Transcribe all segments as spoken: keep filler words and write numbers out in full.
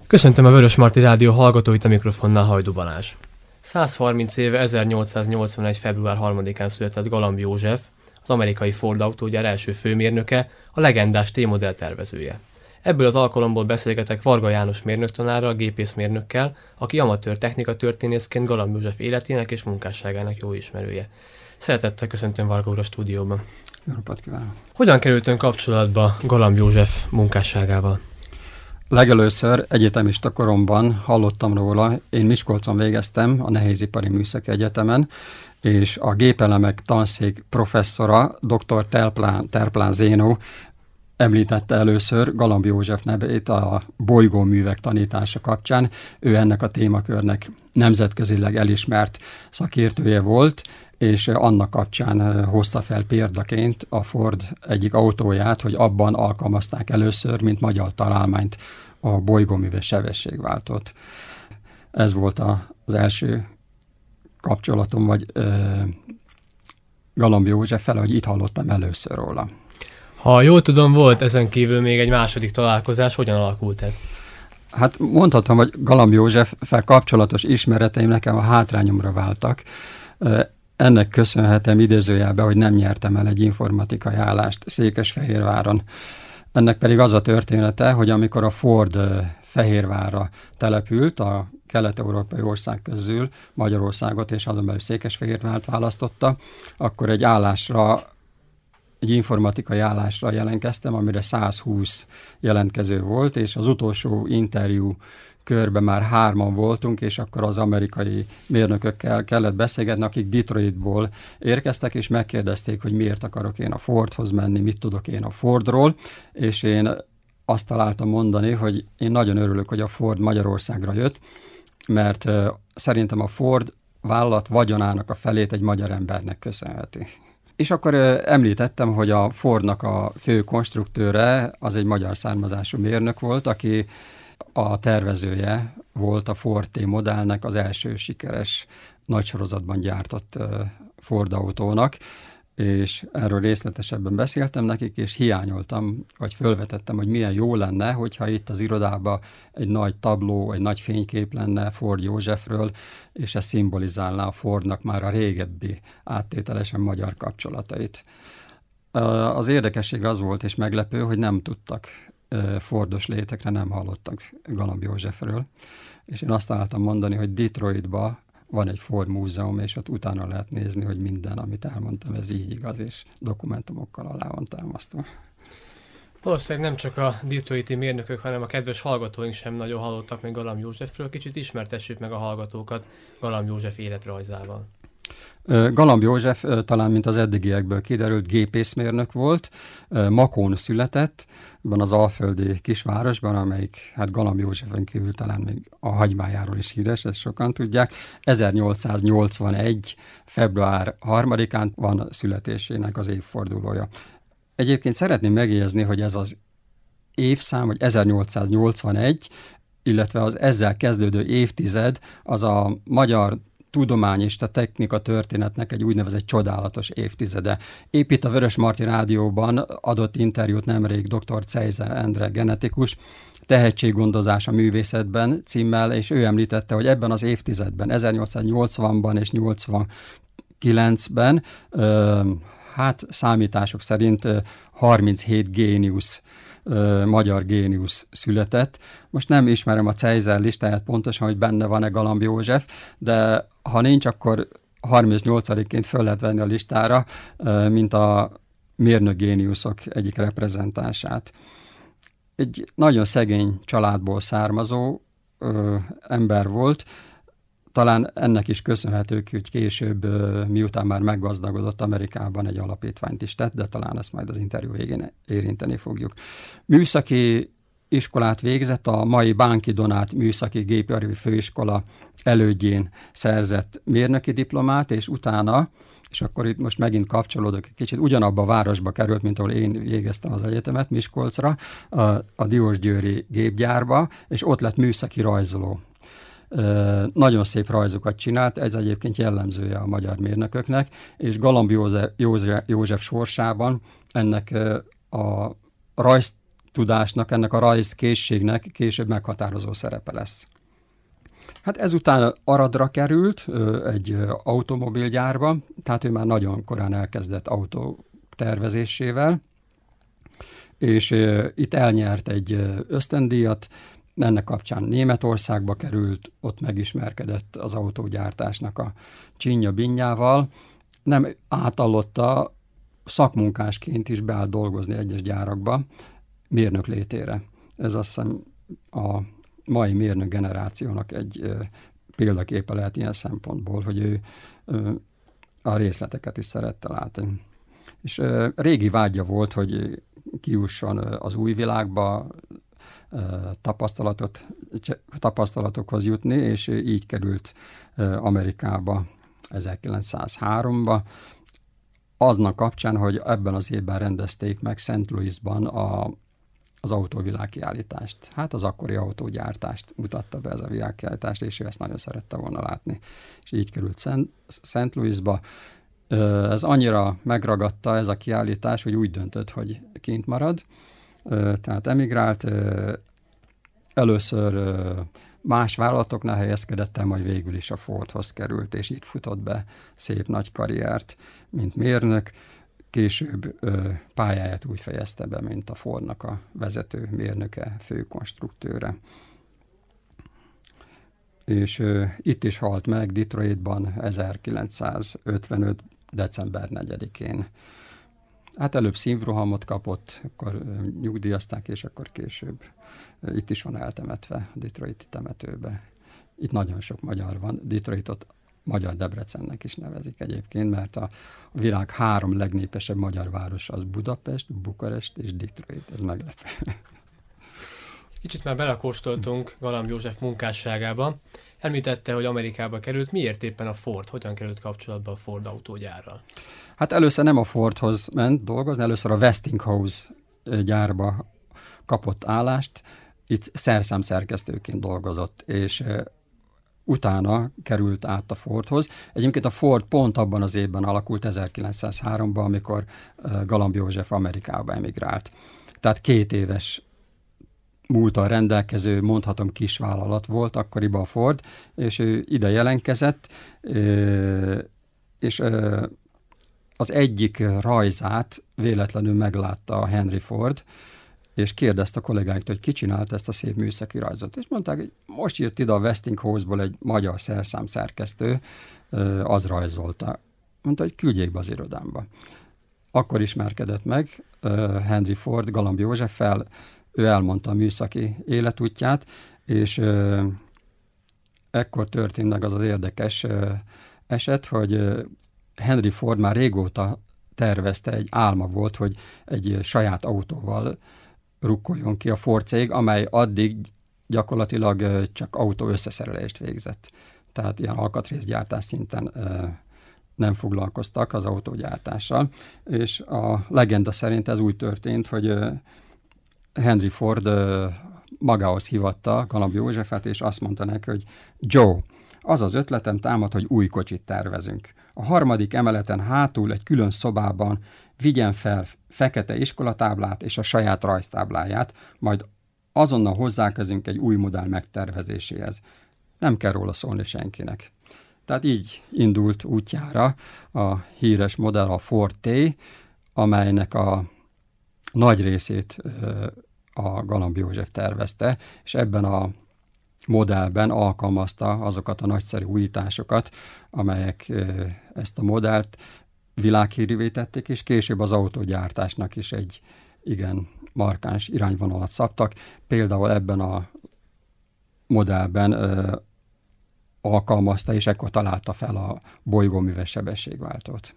Köszöntöm a Vörösmarty Rádió hallgatóit, a mikrofonnál Hajdú Balázs. száz harminc éve ezernyolcszáznyolcvanegy. február harmadikán született Galamb József, az amerikai Ford autógyár első főmérnöke, a legendás T-modell tervezője. Ebből az alkalomból beszélgetek Varga János mérnöktanárral, gépészmérnökkel, aki amatőr technikatörténészként Galamb József életének és munkásságának jó ismerője. Szeretettel köszöntöm Varga úr a stúdióban. Jó napot kívánok! Hogyan került ön kapcsolatba Galamb József munkásságával? Legelőször egyetemista koromban hallottam róla. Én Miskolcon végeztem a Nehézipari Műszaki Egyetemen, és a gépelemek tanszék professzora, dr. Terplán, Terplán Zénó említette először Galamb József nevét a bolygóművek tanítása kapcsán. Ő ennek a témakörnek nemzetközileg elismert szakértője volt, és annak kapcsán hozta fel példaként a Ford egyik autóját, hogy abban alkalmazták először, mint magyar találmányt, a bolygóműves sebességváltót. Ez volt a, az első kapcsolatom, vagy ö, Galamb Józseffel, hogy itt hallottam először róla. Ha jól tudom, volt ezen kívül még egy második találkozás, hogyan alakult ez? Hát mondhatom, hogy Galamb Józseffel kapcsolatos ismereteim nekem a hátrányomra váltak. Ennek köszönhetem idézőjelben, hogy nem nyertem el egy informatikai állást Székesfehérváron. Ennek pedig az a története, hogy amikor a Ford Fehérvárra települt, a kelet-európai ország közül Magyarországot és azon belül Székesfehérvárt választotta, akkor egy állásra, egy informatikai állásra jelentkeztem, amire száz húsz jelentkező volt, és az utolsó interjú körben már hárman voltunk, és akkor az amerikai mérnökökkel kellett beszélgetni, akik Detroitból érkeztek, és megkérdezték, hogy miért akarok én a Fordhoz menni, mit tudok én a Fordról, és én azt találtam mondani, hogy én nagyon örülök, hogy a Ford Magyarországra jött, mert uh, szerintem a Ford vállalat vagyonának a felét egy magyar embernek köszönheti. És akkor uh, említettem, hogy a Fordnak a fő konstruktőre az egy magyar származású mérnök volt, aki a tervezője volt a Ford T-modellnek, az első sikeres nagysorozatban gyártott Ford autónak, és erről részletesebben beszéltem nekik, és hiányoltam, vagy fölvetettem, hogy milyen jó lenne, hogyha itt az irodában egy nagy tabló, egy nagy fénykép lenne Ford Józsefről, és ez szimbolizálná a Fordnak már a régebbi áttételesen magyar kapcsolatait. Az érdekesség az volt, és meglepő, hogy nem tudtak Fordos létekre, nem hallottak Galamb Józsefről, és én azt találtam mondani, hogy Detroitban van egy Ford múzeum, és ott utána lehet nézni, hogy minden, amit elmondtam, ez így igaz, és dokumentumokkal alá van támasztva. Valószínűleg nem csak a detroiti mérnökök, hanem a kedves hallgatóink sem nagyon hallottak meg Galamb Józsefről. Kicsit ismertessük meg a hallgatókat Galamb József életrajzával. Galamb József talán, mint az eddigiekből kiderült, gépészmérnök volt, Makón született, ebben az alföldi kisvárosban, amelyik hát Galamb Józsefen kívül talán még a hagymájáról is híres, ezt sokan tudják. ezernyolcszáznyolcvanegy. február harmadikán van születésének az évfordulója. Egyébként szeretném megjegyezni, hogy ez az évszám, hogy ezernyolcszáznyolcvanegy, illetve az ezzel kezdődő évtized, az a magyar tudomány és a technika történetnek egy úgynevezett csodálatos évtizede. Épp itt a Vörösmarty Rádióban adott interjút nemrég dr. Czejzer Endre genetikus, Tehetséggondozás a művészetben címmel, és ő említette, hogy ebben az évtizedben, ezernyolcszáznyolcvanban és nyolcvankilencben, ö, hát számítások szerint ö, harminchét géniusz, ö, magyar géniusz született. Most nem ismerem a Czejzer listáját pontosan, hogy benne van-e Galamb József, de ha nincs, akkor harmincnyolcadikként föl lehet venni a listára, mint a mérnök géniuszok egyik reprezentánsát. Egy nagyon szegény családból származó ö, ember volt, talán ennek is köszönhető, hogy később, ö, miután már meggazdagodott, Amerikában egy alapítványt is tett, de talán ezt majd az interjú végén érinteni fogjuk. Műszaki iskolát végzett, a mai Bánki Donát Műszaki Gépipari Főiskola elődjén szerzett mérnöki diplomát, és utána, és akkor itt most megint kapcsolódok egy kicsit, ugyanabba a városba került, mint ahol én végeztem az egyetemet, Miskolcra, a, a Diósgyőri gépgyárba, és ott lett műszaki rajzoló. E, nagyon szép rajzokat csinált, ez egyébként jellemzője a magyar mérnököknek, és Galamb József, József, József sorsában ennek a rajz tudásnak, ennek a rajzkészségnek később meghatározó szerepe lesz. Hát ezután Aradra került egy automobilgyárba, tehát ő már nagyon korán elkezdett autó tervezésével, és itt elnyert egy ösztöndíjat, ennek kapcsán Németországba került, ott megismerkedett az autógyártásnak a csinya-binyával, nem átalotta, szakmunkásként is beállt dolgozni egyes gyárakba, mérnök létére. Ez azt hiszem a mai mérnök generációnak egy ö, példaképe lehet ilyen szempontból, hogy ő ö, a részleteket is szerette látni. És ö, régi vágya volt, hogy kijusson az új világba, ö, tapasztalatot, tapasztalatokhoz jutni, és így került ö, Amerikába ezerkilencszázháromba, aznak kapcsán, hogy ebben az évben rendezték meg Saint Louisban a, az autóvilágkiállítást. Hát az akkori autógyártást mutatta be ez a világkiállítást, és ő ezt nagyon szerette volna látni. És így került Saint Louisba. Ez annyira megragadta ez a kiállítás, hogy úgy döntött, hogy kint marad. Tehát emigrált, először más vállalatoknál helyezkedett el, majd végül is a Fordhoz került, és itt futott be szép nagy karriert, mint mérnök. Később ö, pályáját úgy fejezte be, mint a Fordnak a vezető mérnöke, főkonstruktőre. És ö, itt is halt meg Detroitban ezerkilencszázötvenöt. december negyedikén. Hát előbb szívrohamot kapott, akkor ö, nyugdíjazták, és akkor később ö, itt is van eltemetve a detroiti temetőbe. Itt nagyon sok magyar van. Detroitot Magyar Debrecennek is nevezik egyébként, mert a, a világ három legnépesebb magyar városa az Budapest, Bukarest és Detroit. Ez meglepő. Kicsit már belekóstoltunk Galamb József munkásságába. Említette, hogy Amerikába került. Miért éppen a Ford? Hogyan került kapcsolatba a Ford autógyárral? Hát először nem a Fordhoz ment dolgozni, először a Westinghouse gyárba kapott állást. Itt szerszámszerkesztőként dolgozott, és utána került át a Fordhoz. Egyébként a Ford pont abban az évben alakult, ezerkilencszázháromban, amikor Galamb József Amerikába emigrált. Tehát két éves múltal rendelkező, mondhatom kisvállalat volt akkoriban a Ford, és ő ide jelentkezett, és az egyik rajzát véletlenül meglátta a Henry Ford, és kérdezte a kollégáiktól, hogy ki csinált ezt a szép műszaki rajzot. És mondták, hogy most jött ide a Westinghouse-ból egy magyar szerszámszerkesztő, az rajzolta. Mondta, hogy küldjék be az irodámba. Akkor ismerkedett meg Henry Ford Galamb Józseffel, ő elmondta a műszaki életútját, és ekkor történt meg az az érdekes eset, hogy Henry Ford már régóta tervezte, egy álma volt, hogy egy saját autóval rukkoljon ki a Ford cég, amely addig gyakorlatilag csak autó összeszerelést végzett. Tehát ilyen alkatrészgyártás szinten nem foglalkoztak az autógyártással. És a legenda szerint ez úgy történt, hogy Henry Ford magához hívatta Galamb Józsefet, és azt mondta neki, hogy Joe, az az ötletem támad, hogy új kocsit tervezünk. A harmadik emeleten hátul egy külön szobában vigyen fel fekete iskolatáblát és a saját rajztábláját, majd azonnal hozzákezünk egy új modell megtervezéséhez. Nem kell róla szólni senkinek. Tehát így indult útjára a híres modell, a Ford T, amelynek a nagy részét a Galamb József tervezte, és ebben a modellben alkalmazta azokat a nagyszerű újításokat, amelyek ezt a modellt világhírűvé tették, és később az autógyártásnak is egy igen markáns irányvonalat szabtak. Például ebben a modellben ö, alkalmazta, és ekkor találta fel a bolygóműves sebességváltót.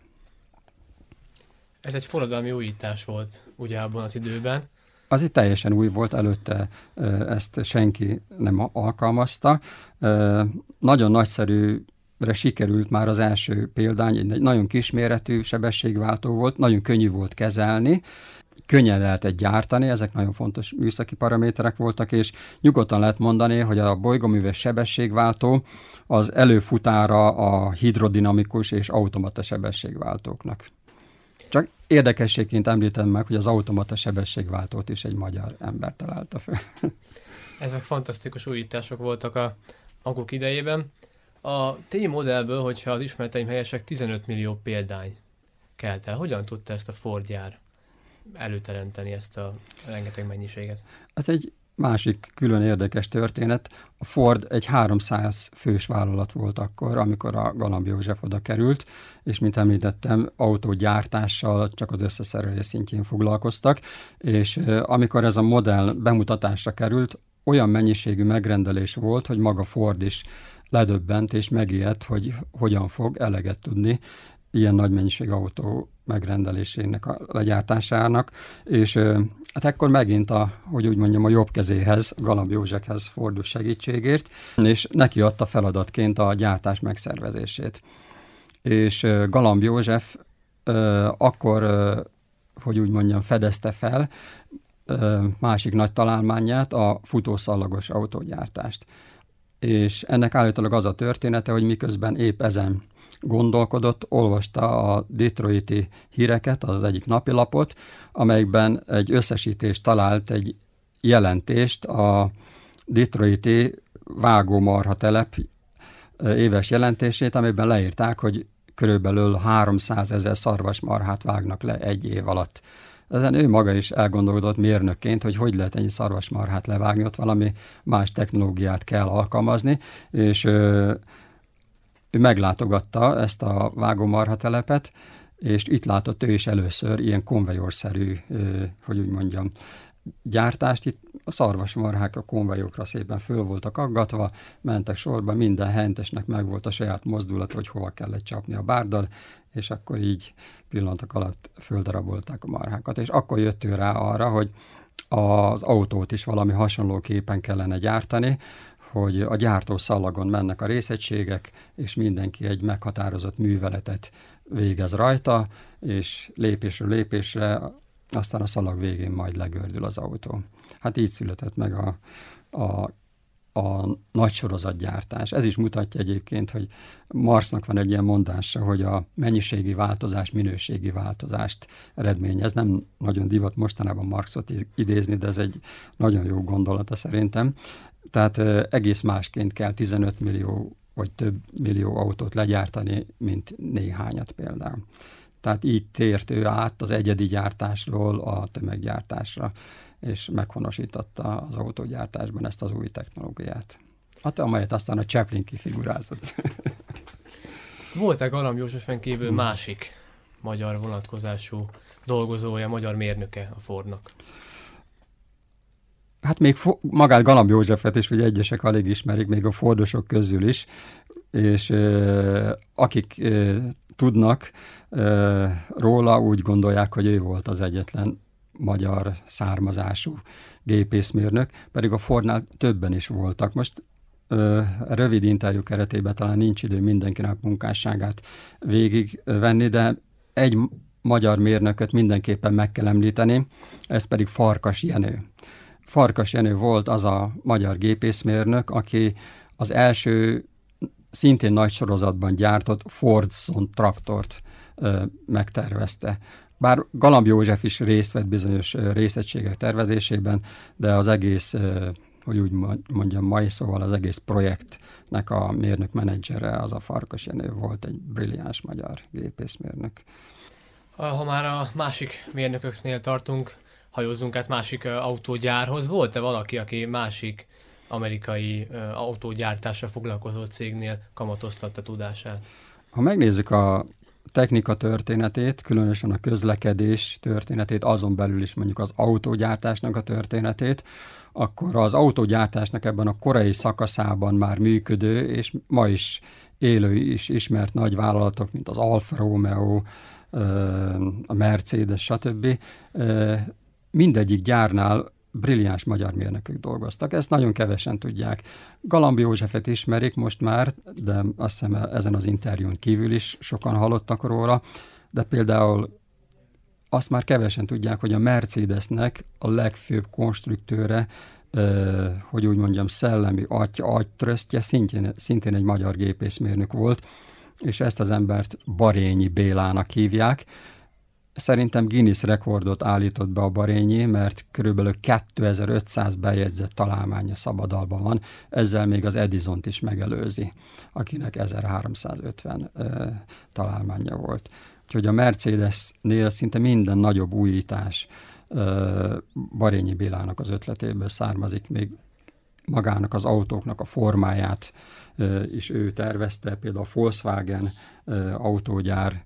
Ez egy forradalmi újítás volt ugye abban az időben. Az itt teljesen új volt, előtte ezt senki nem alkalmazta. Nagyon nagyszerűre sikerült már az első példány, egy nagyon kisméretű sebességváltó volt, nagyon könnyű volt kezelni, könnyen lehetett gyártani, ezek nagyon fontos műszaki paraméterek voltak, és nyugodtan lehet mondani, hogy a bolygóműves sebességváltó az előfutára a hidrodinamikus és automata sebességváltóknak. Csak érdekességként említem meg, hogy az automata sebességváltót is egy magyar ember találta fel. Ezek fantasztikus újítások voltak a maguk idejében. A T-modellből, hogyha az ismereteim helyesek, tizenöt millió példány kelt el. Hogyan tudta ezt a Ford gyár előteremteni, ezt a rengeteg mennyiséget? Ez egy másik külön érdekes történet. A Ford egy háromszáz fős vállalat volt akkor, amikor a Galamb József oda került, és mint említettem, autógyártással csak az összeszerelés szintjén foglalkoztak, és amikor ez a modell bemutatásra került, olyan mennyiségű megrendelés volt, hogy maga Ford is ledöbbent és megijedt, hogy hogyan fog eleget tudni ilyen nagy mennyiség autó megrendelésének a legyártásának, és hát ekkor megint a, hogy úgy mondjam, a jobb kezéhez, Galamb Józsefhez fordul segítségért, és neki adta feladatként a gyártás megszervezését. És Galamb József akkor, hogy úgy mondjam, fedezte fel másik nagy találmányát, a futószallagos autógyártást. És ennek állítólag az a története, hogy miközben épp ezen gondolkodott, olvasta a detroiti híreket, az egyik napilapot, amelyikben egy összesítést talált, egy jelentést a detroiti vágómarha telep éves jelentését, amiben leírták, hogy körülbelül háromszázezer szarvasmarhát vágnak le egy év alatt. Ezen ő maga is elgondolkodott mérnökként, hogy hogy lehet ennyi szarvasmarhát levágni, ott valami más technológiát kell alkalmazni, és ő, ő meglátogatta ezt a vágómarha telepet, és itt látott ő is először ilyen konvejorszerű, hogy úgy mondjam, gyártást. Itt a szarvasmarhák a konvejokra szépen föl voltak aggatva, mentek sorba, minden hentesnek meg volt a saját mozdulat, hogy hova kellett csapni a bárdal, és akkor így pillanatok alatt földarabolták a marhákat. És akkor jött ő rá arra, hogy az autót is valami hasonlóképpen kellene gyártani, hogy a gyártószalagon mennek a részegységek, és mindenki egy meghatározott műveletet végez rajta, és lépésről lépésre aztán a szalag végén majd legördül az autó. Hát így született meg a, a, a nagy sorozatgyártás. Ez is mutatja egyébként, hogy Marxnak van egy ilyen mondása, hogy a mennyiségi változás minőségi változást eredményez. Nem nagyon divat mostanában Marxot idézni, de ez egy nagyon jó gondolata szerintem. Tehát egész másként kell tizenöt millió vagy több millió autót legyártani, mint néhányat például. Tehát így tért ő át az egyedi gyártásról a tömeggyártásra, és meghonosította az autógyártásban ezt az új technológiát. Hát, amelyet aztán a Chaplin kifigurázott. Volt-e Galamb Józsefen kívül hmm. másik magyar vonatkozású dolgozója, magyar mérnöke a Fordnak? Hát még fo- magát Galamb Józsefet is, hogy egyesek alig ismerik, még a Fordosok közül is, és euh, akik euh, tudnak euh, róla, úgy gondolják, hogy ő volt az egyetlen magyar származású gépészmérnök, pedig a Fordnál többen is voltak. Most euh, rövid interjú keretében talán nincs idő mindenkinek munkásságát végigvenni, de egy magyar mérnököt mindenképpen meg kell említeni, ez pedig Farkas Jenő. Farkas Jenő volt az a magyar gépészmérnök, aki az első szintén nagy sorozatban gyártott Fordson traktort ö, megtervezte. Bár Galamb József is részt vett bizonyos ö, részegységek tervezésében, de az egész, ö, hogy úgy mondjam, mai szóval az egész projektnek a mérnök menedzsere az a Farkas Jenő volt, egy brilliáns magyar gépészmérnök. Ha már a másik mérnököknél tartunk, hajózzunk át másik uh, autógyárhoz. Volt-e valaki, aki másik amerikai uh, autógyártással foglalkozó cégnél kamatoztatta tudását? Ha megnézzük a technika történetét, különösen a közlekedés történetét, azon belül is mondjuk az autógyártásnak a történetét, akkor az autógyártásnak ebben a korai szakaszában már működő, és ma is élő is ismert nagy vállalatok, mint az Alfa Romeo, a Mercedes, stb. Mindegyik gyárnál brilliáns magyar mérnökök dolgoztak. Ezt nagyon kevesen tudják. Galamb Józsefet ismerik most már, de azt hiszem ezen az interjún kívül is sokan hallottak róla, de például azt már kevesen tudják, hogy a Mercedesnek a legfőbb konstruktőre, eh, hogy úgy mondjam, szellemi atya, agytrösztje szintén, szintén egy magyar gépészmérnök volt, és ezt az embert Barényi Bélának hívják. Szerintem Guinness rekordot állított be a Barényi, mert körülbelül kétezer-ötszáz bejegyzett találmánya szabadalban van, ezzel még az Edisont is megelőzi, akinek ezerháromszázötven ö, találmánya volt. Úgyhogy a Mercedesnél szinte minden nagyobb újítás ö, Barényi Bélának az ötletéből származik, még magának az autóknak a formáját ö, is ő tervezte, például a Volkswagen ö, autógyár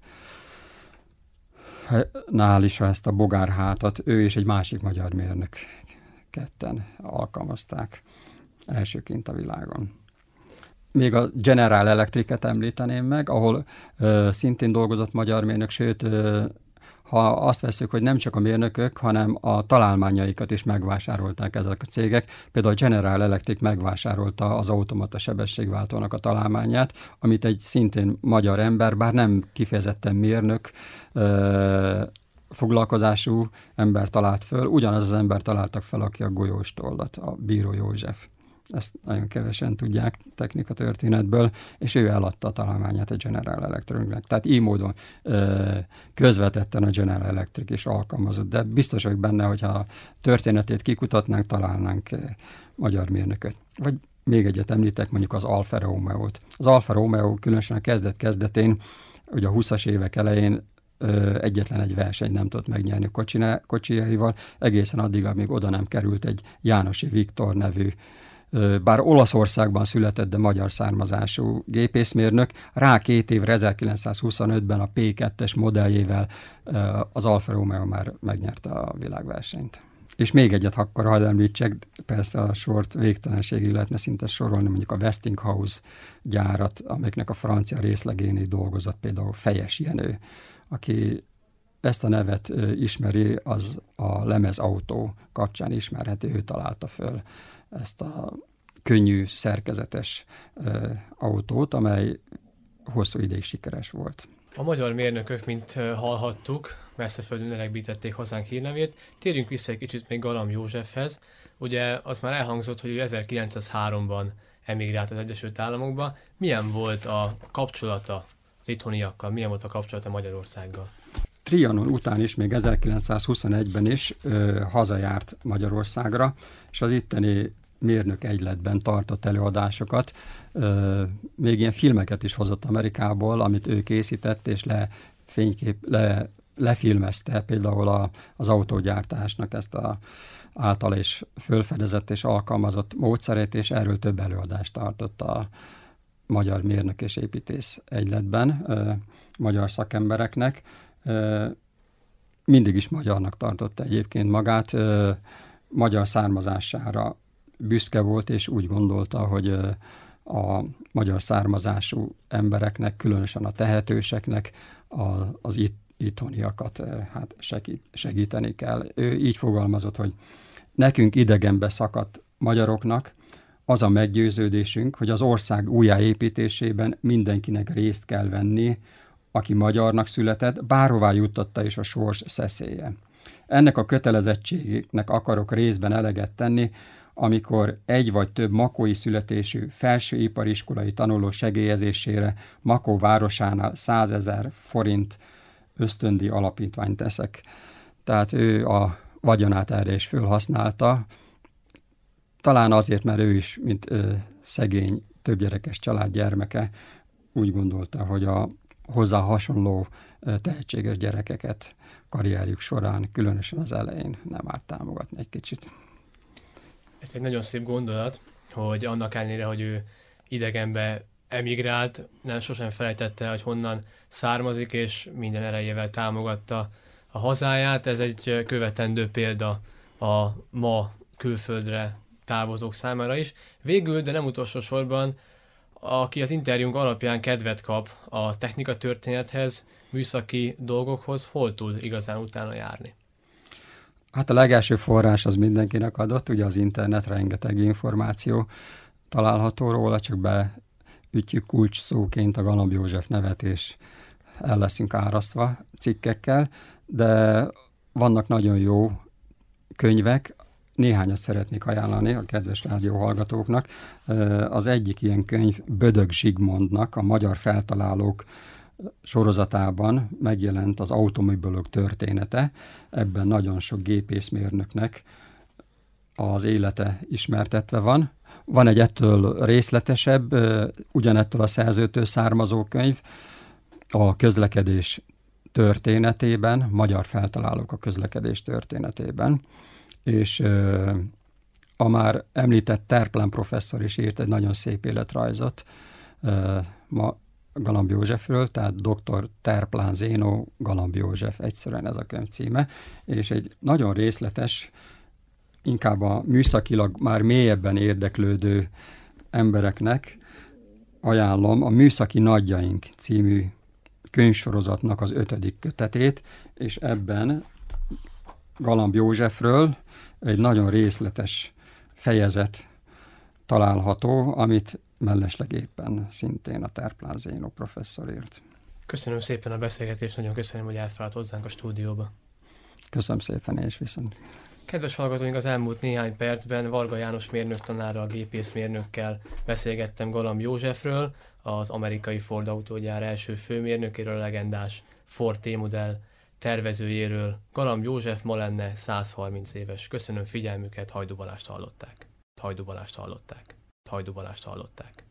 nál is ezt a bogárhátat ő és egy másik magyar mérnök ketten alkalmazták elsőként a világon. Még a General Electricet említeném meg, ahol ö, szintén dolgozott magyar mérnök, sőt, ö, ha azt veszük, hogy nem csak a mérnökök, hanem a találmányaikat is megvásárolták ezek a cégek. Például a General Electric megvásárolta az automata sebességváltónak a találmányát, amit egy szintén magyar ember, bár nem kifejezetten mérnök ö, foglalkozású ember talált föl. Ugyanaz az ember találtak fel, aki a golyóstollat, a Bíró József. Ezt nagyon kevesen tudják technikatörténetből, és ő eladta a találmányát a General Electricnek. Tehát így módon ö, közvetetten a General Electric is alkalmazott, de biztos vagyok benne, hogyha a történetét kikutatnánk, találnánk ö, magyar mérnököt. Vagy még egyet említek, mondjuk az Alfa Romeo-t. Az Alfa Romeo különösen a kezdet-kezdetén, ugye a húszas évek elején ö, egyetlen egy verseny nem tudott megnyerni a kocsijaival, egészen addig, amíg oda nem került egy Jánosi Viktor nevű, bár Olaszországban született, de magyar származású gépészmérnök, rá két évre ezerkilencszázhuszonötben a pé kettes modelljével az Alfa Romeo már megnyerte a világversenyt. És még egyet akkor hadd említsek, persze a sort végtelenségig lehetne szinte sorolni, mondjuk a Westinghouse gyárat, amelyeknek a francia részlegén dolgozott, például Fejes Jenő, aki ezt a nevet ismeri, az a lemezautó kapcsán ismerhető, ő találta föl ezt a könnyű, szerkezetes ö, autót, amely hosszú ideig sikeres volt. A magyar mérnökök, mint hallhattuk, messzeföldön elegbítették hazánk hírnevét. Térjünk vissza egy kicsit még Galamb Józsefhez. Ugye az már elhangzott, hogy ő ezerkilencszázháromban emigrált az Egyesült Államokba. Milyen volt a kapcsolata az itthoniakkal, milyen volt a kapcsolata Magyarországgal? Trianon után is, még ezerkilencszázhuszonegyben is ö, hazajárt Magyarországra, és az itteni mérnök egyletben tartott előadásokat. Ö, még ilyen filmeket is hozott Amerikából, amit ő készített, és le, fénykép, le, lefilmezte például a, az autógyártásnak ezt a által és fölfedezett és alkalmazott módszerét, és erről több előadást tartott a magyar mérnök és építész egyletben ö, magyar szakembereknek. Mindig is magyarnak tartotta egyébként magát, magyar származására büszke volt, és úgy gondolta, hogy a magyar származású embereknek, különösen a tehetőseknek az itt, itthoniakat hát segíteni kell. Ő így fogalmazott, hogy nekünk idegenbe szakadt magyaroknak az a meggyőződésünk, hogy az ország újjáépítésében mindenkinek részt kell venni, aki magyarnak született, bárhová juttatta is a sors szeszélye. Ennek a kötelezettségnek akarok részben eleget tenni, amikor egy vagy több makói születésű felsőipariskolai tanuló segélyezésére Makó városánál százezer forint ösztöndíj alapítványt teszek. Tehát ő a vagyonát erre is fölhasználta, talán azért, mert ő is, mint ö, szegény, többgyerekes család gyermeke, úgy gondolta, hogy a hozzá hasonló tehetséges gyerekeket karrierjük során, különösen az elején nem árt támogatni egy kicsit. Ez egy nagyon szép gondolat, hogy annak ellenére, hogy ő idegenbe emigrált, nem sosem felejtette, hogy honnan származik, és minden erejével támogatta a hazáját. Ez egy követendő példa a ma külföldre távozók számára is. Végül, de nem utolsó sorban, aki az interjúnk alapján kedvet kap a technikatörténethez, műszaki dolgokhoz, hol tud igazán utána járni? Hát a legelső forrás az mindenkinek adott, ugye az internet, rengeteg információ található róla, csak beütjük kulcs szóként a Galamb József nevet, és el leszünk árasztva cikkekkel, de vannak nagyon jó könyvek, néhányat szeretnék ajánlani a kedves rádióhallgatóknak. Az egyik ilyen könyv Bödög Zsigmondnak, a magyar feltalálók sorozatában megjelent az automobilok története. Ebben nagyon sok gépészmérnöknek az élete ismertetve van. Van egy ettől részletesebb, ugyanettől a szerzőtől származó könyv, a közlekedés történetében, magyar feltalálók a közlekedés történetében, és a már említett Terplán professzor is írt egy nagyon szép életrajzot ma Galamb Józsefről, tehát doktor Terplán Zénó, Galamb József, egyszerűen ez a könyv címe, és egy nagyon részletes, inkább a műszakilag már mélyebben érdeklődő embereknek ajánlom a Műszaki Nagyjaink című könyvsorozatnak az ötödik kötetét, és ebben Galamb Józsefről egy nagyon részletes fejezet található, amit mellesleg éppen szintén a Terplán Zénó professzor írt. Köszönöm szépen a beszélgetést, nagyon köszönöm, hogy elfáradt hozzánk a stúdióba. Köszönöm szépen, és viszont. Kedves hallgatóink, az elmúlt néhány percben Varga János mérnöktanárral, gépészmérnökkel beszélgettem Galamb Józsefről, az amerikai Ford autógyár első főmérnökéről, a legendás Ford T-modell tervezőjéről. Galamb József ma lenne száz harminc éves. Köszönöm figyelmüket, Hajdú Balást hallották. Hajdú Balást hallották. Hajdú Balást hallották.